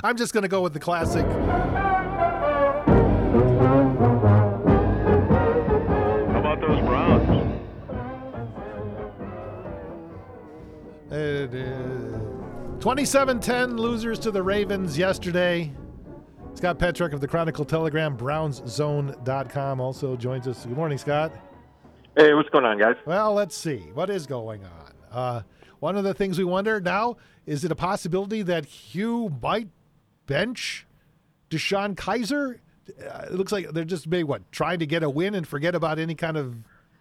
I'm just going to go with the classic. How about those Browns? 27-10 losers to the Ravens yesterday. Scott Petrick of the Chronicle Telegram, BrownsZone.com also joins us. Good morning, Scott. Hey, what's going on, guys? Well, let's see. What is going on? One of the things we wonder now, is it a possibility that Hugh might bench DeShone Kizer? It looks like they're just maybe, trying to get a win and forget about any kind of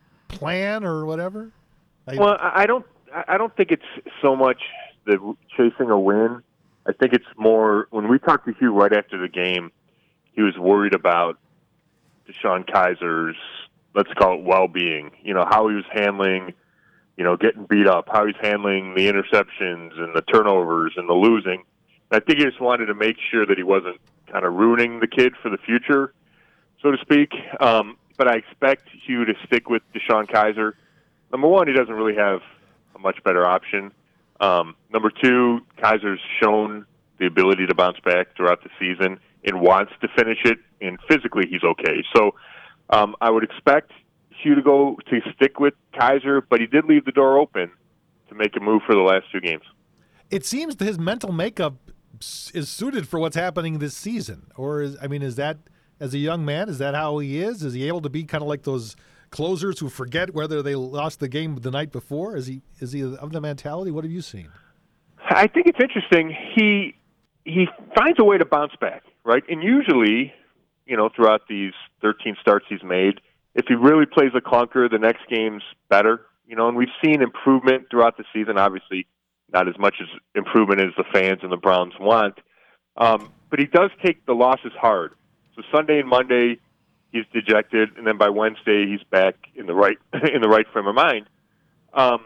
plan or whatever? Well, I don't think it's so much the chasing a win. I think it's more, when we talked to Hugh right after the game, he was worried about DeShone Kizer's, let's call it, well-being. How he was handling, getting beat up, how he's handling the interceptions and the turnovers and the losing. And I think he just wanted to make sure that he wasn't kind of ruining the kid for the future, so to speak. But I expect Hugh to stick with DeShone Kizer. Number one, he doesn't really have a much better option. Number two, Kaiser's shown the ability to bounce back throughout the season and wants to finish it, and physically he's okay. So I would expect Hugh to stick with Kizer, but he did leave the door open to make a move for the last two games. It seems that his mental makeup is suited for what's happening this season. Or, is that, as a young man, is that how he is? Is he able to be kind of like those closers who forget whether they lost the game the night before? Is he of the mentality? What have you seen? I think it's interesting. He finds a way to bounce back, right? And usually, throughout these 13 starts he's made, if he really plays a clunker, the next game's better. And we've seen improvement throughout the season. Obviously, not as much as improvement as the fans and the Browns want. But he does take the losses hard. So Sunday and Monday, he's dejected, and then by Wednesday he's back in the right frame of mind. But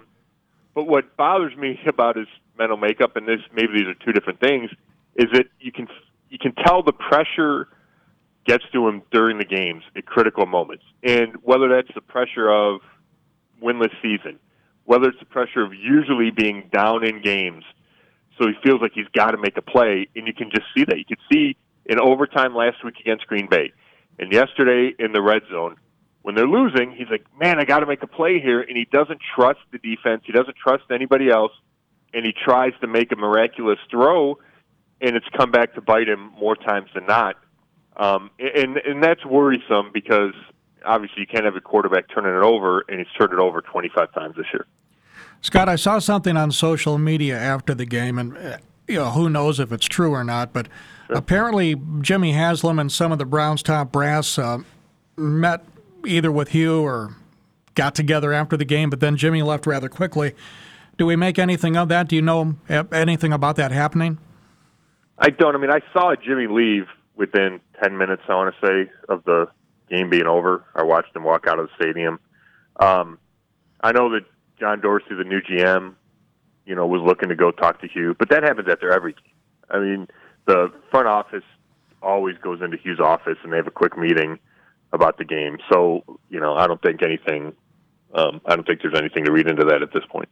what bothers me about his mental makeup, and maybe these are two different things, is that you can tell the pressure gets to him during the games at critical moments, and whether that's the pressure of winless season, whether it's the pressure of usually being down in games, so he feels like he's got to make a play, and you can just see that. You could see in overtime last week against Green Bay. And yesterday in the red zone, when they're losing, he's like, man, I got to make a play here. And he doesn't trust the defense. He doesn't trust anybody else. And he tries to make a miraculous throw, and it's come back to bite him more times than not. And that's worrisome because obviously you can't have a quarterback turning it over, and he's turned it over 25 times this year. Scott, I saw something on social media after the game, and who knows if it's true or not, but apparently Jimmy Haslam and some of the Browns' top brass met either with Hugh or got together after the game, but then Jimmy left rather quickly. Do we make anything of that? Do you know anything about that happening? I don't. I saw Jimmy leave within 10 minutes, I want to say, of the game being over. I watched him walk out of the stadium. I know that John Dorsey, the new GM, was looking to go talk to Hugh, but that happens after every game. The front office always goes into Hugh's office and they have a quick meeting about the game. So, I don't think there's anything to read into that at this point.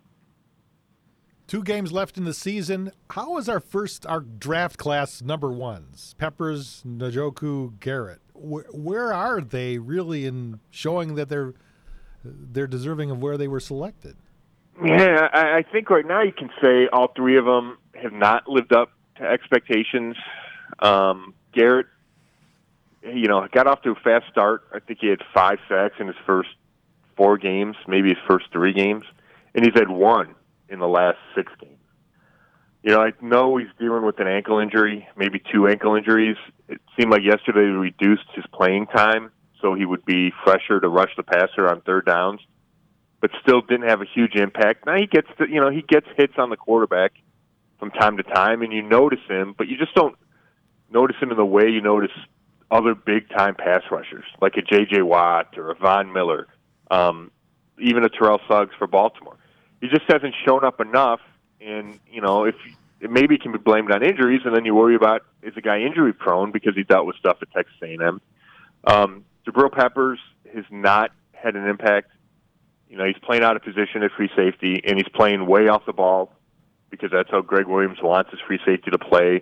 2 games left in the season. How is our draft class number ones? Peppers, Njoku, Garrett. Where are they really in showing that they're deserving of where they were selected? Yeah, I think right now you can say all three of them have not lived up to expectations. Garrett, got off to a fast start. I think he had 5 sacks in his first 4 games, maybe his first 3 games, and he's had 1 in the last 6 games. I know he's dealing with an ankle injury, maybe 2 ankle injuries. It seemed like yesterday he reduced his playing time so he would be fresher to rush the passer on third downs, but still didn't have a huge impact. Now he gets he gets hits on the quarterback from time to time, and you notice him, but you just don't notice him in the way you notice other big-time pass rushers, like a J.J. Watt or a Von Miller, even a Terrell Suggs for Baltimore. He just hasn't shown up enough, and, if maybe it can be blamed on injuries, and then you worry about, is the guy injury-prone because he dealt with stuff at Texas A&M. Jabril Peppers has not had an impact. He's playing out of position at free safety, and he's playing way off the ball because that's how Greg Williams wants his free safety to play.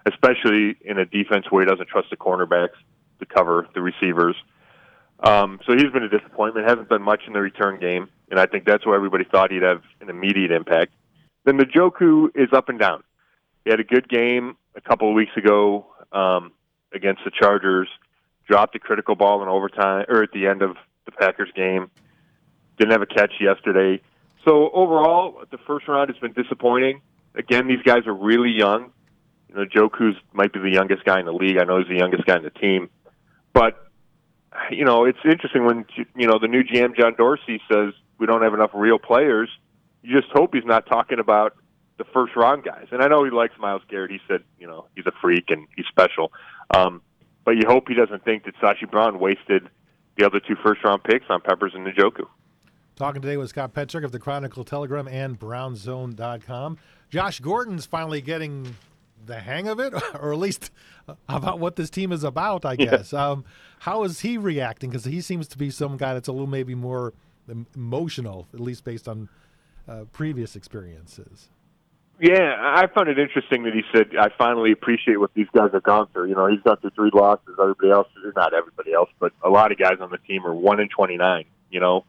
especially in a defense where he doesn't trust the cornerbacks to cover the receivers. So he's been a disappointment. Hasn't done much in the return game, and I think that's where everybody thought he'd have an immediate impact. Then Njoku is up and down. He had a good game a couple of weeks ago against the Chargers, dropped a critical ball in overtime or at the end of the Packers game. Didn't have a catch yesterday. So overall, the first round has been disappointing. Again, these guys are really young. You know, Njoku might be the youngest guy in the league. I know he's the youngest guy in the team. But, you know, it's interesting when, you know, the new GM, John Dorsey, says we don't have enough real players. You just hope he's not talking about the first-round guys. And I know he likes Myles Garrett. He said, you know, he's a freak and he's special. But you hope he doesn't think that Sashi Brown wasted the other 2 first-round picks on Peppers and Njoku. Talking today with Scott Petzik of the Chronicle Telegram and BrownZone.com. Josh Gordon's finally getting the hang of it, or at least about what this team is about, I guess. Yeah. How is he reacting? Because he seems to be some guy that's a little maybe more emotional, at least based on previous experiences. Yeah, I found it interesting that he said, I finally appreciate what these guys have gone through. You know, he's gone through 3 losses. Everybody else, or not everybody else, but a lot of guys on the team are 1-29, you know.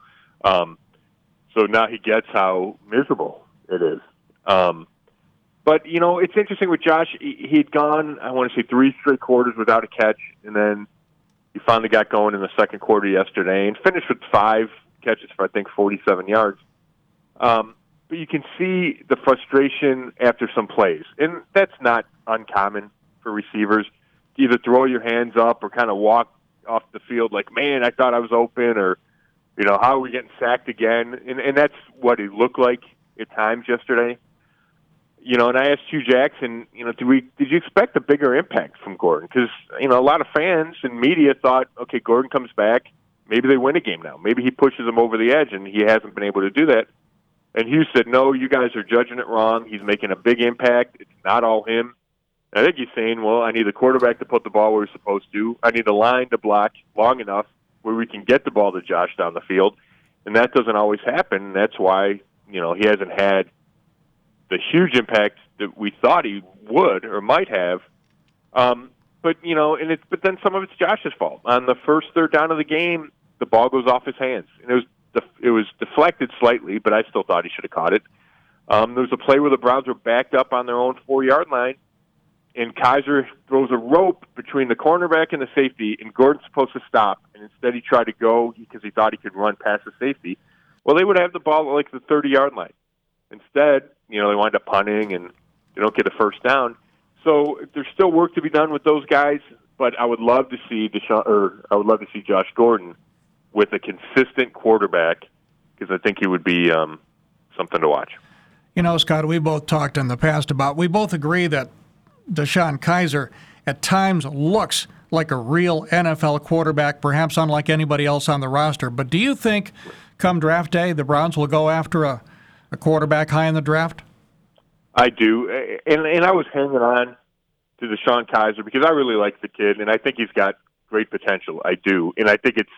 So now he gets how miserable it is. But, you know, it's interesting with Josh. He'd gone, I want to say, 3 straight quarters without a catch, and then he finally got going in the second quarter yesterday and finished with 5 catches for, I think, 47 yards. But you can see the frustration after some plays. And that's not uncommon for receivers. To either throw your hands up or kind of walk off the field like, man, I thought I was open, or, you know, how are we getting sacked again? And that's what it looked like at times yesterday. You know, and I asked Hugh Jackson, you know, did you expect a bigger impact from Gordon? Because, you know, a lot of fans and media thought, okay, Gordon comes back, maybe they win a game now. Maybe he pushes them over the edge, and he hasn't been able to do that. And Hugh said, no, you guys are judging it wrong. He's making a big impact. It's not all him. And I think he's saying, well, I need the quarterback to put the ball where he's supposed to. I need the line to block long enough where we can get the ball to Josh down the field. And that doesn't always happen. That's why, you know, he hasn't had the huge impact that we thought he would or might have. But, you know, but then some of it's Josh's fault. On the first third down of the game, the ball goes off his hands. And it was deflected slightly, but I still thought he should have caught it. There was a play where the Browns were backed up on their own 4-yard line, and Kaiser throws a rope between the cornerback and the safety, and Gordon's supposed to stop, and instead he tried to go because he thought he could run past the safety. Well, they would have the ball at like the 30-yard line. Instead, you know, they wind up punting, and they don't get a first down. So there's still work to be done with those guys, but I would love to see Josh Gordon with a consistent quarterback, because I think he would be something to watch. You know, Scott, we both talked in the past we both agree that DeShone Kizer at times looks like a real NFL quarterback, perhaps unlike anybody else on the roster. But do you think come draft day the Browns will go after a quarterback high in the draft? I do. And I was hanging on to DeShone Kizer because I really like the kid, and I think he's got great potential. I do. And I think it's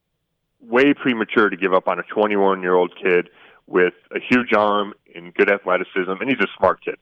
way premature to give up on a 21-year-old kid with a huge arm and good athleticism, and he's a smart kid.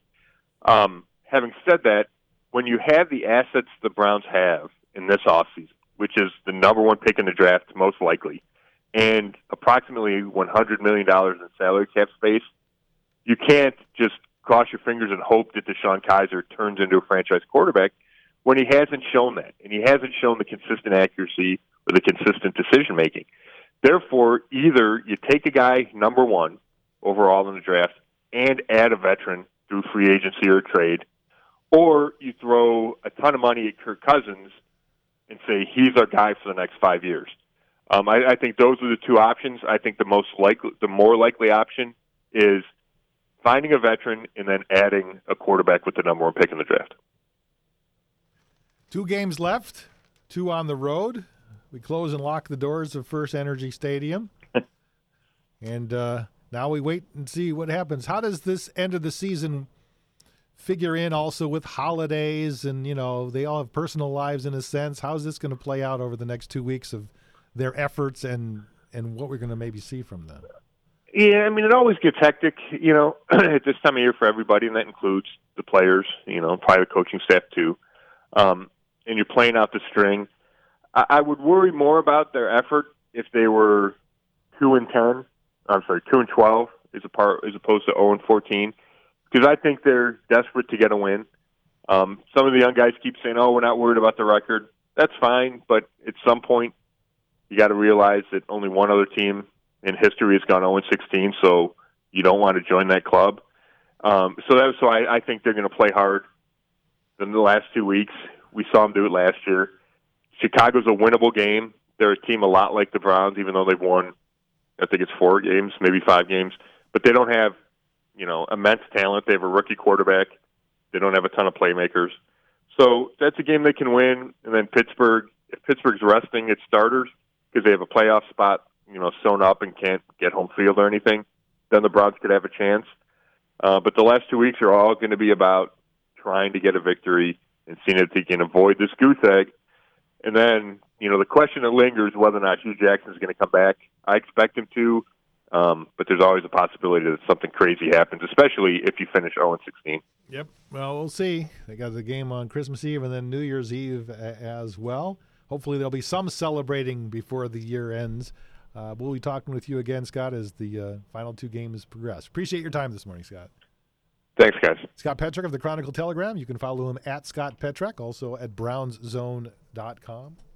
Having said that, when you have the assets the Browns have in this offseason, which is the number 1 pick in the draft most likely, and approximately $100 million in salary cap space, you can't just cross your fingers and hope that DeShone Kizer turns into a franchise quarterback when he hasn't shown that, and he hasn't shown the consistent accuracy or the consistent decision-making. Therefore, either you take a guy number 1 overall in the draft and add a veteran through free agency or trade, or you throw a ton of money at Kirk Cousins and say he's our guy for the next 5 years. I think those are the 2 options. I think the more likely option is finding a veteran and then adding a quarterback with the number 1 pick in the draft. 2 games left, 2 on the road. We close and lock the doors of First Energy Stadium. And now we wait and see what happens. How does this end of the season figure in also with holidays? And, you know, they all have personal lives in a sense. How's this going to play out over the next 2 weeks of their efforts and what we're going to maybe see from them? Yeah, I mean, it always gets hectic, at this time of year for everybody, and that includes the players, probably the coaching staff too. And you're playing out the string. I would worry more about their effort if they were 2-10. I'm sorry, 2-12 as opposed to 0-14, because I think they're desperate to get a win. Some of the young guys keep saying, "Oh, we're not worried about the record." That's fine, but at some point, you got to realize that only one other team in history has gone 0-16, so you don't want to join that club. So I think they're going to play hard in the last 2 weeks. We saw them do it last year. Chicago's a winnable game. They're a team a lot like the Browns, even though they've won, I think it's 4 games, maybe 5 games. But they don't have, immense talent. They have a rookie quarterback. They don't have a ton of playmakers. So that's a game they can win. And then Pittsburgh, if Pittsburgh's resting its starters because they have a playoff spot, sewn up and can't get home field or anything, then the Browns could have a chance. But the last 2 weeks are all going to be about trying to get a victory and seeing if they can avoid this goose egg. And then, the question that lingers whether or not Hugh Jackson is going to come back. I expect him to, but there's always a possibility that something crazy happens, especially if you finish 0-16. Yep. Well, we'll see. They got the game on Christmas Eve and then New Year's Eve as well. Hopefully there'll be some celebrating before the year ends. We'll be talking with you again, Scott, as the final 2 games progress. Appreciate your time this morning, Scott. Thanks, guys. Scott Petrek of the Chronicle Telegram. You can follow him at Scott Petrek, also at brownszone.com.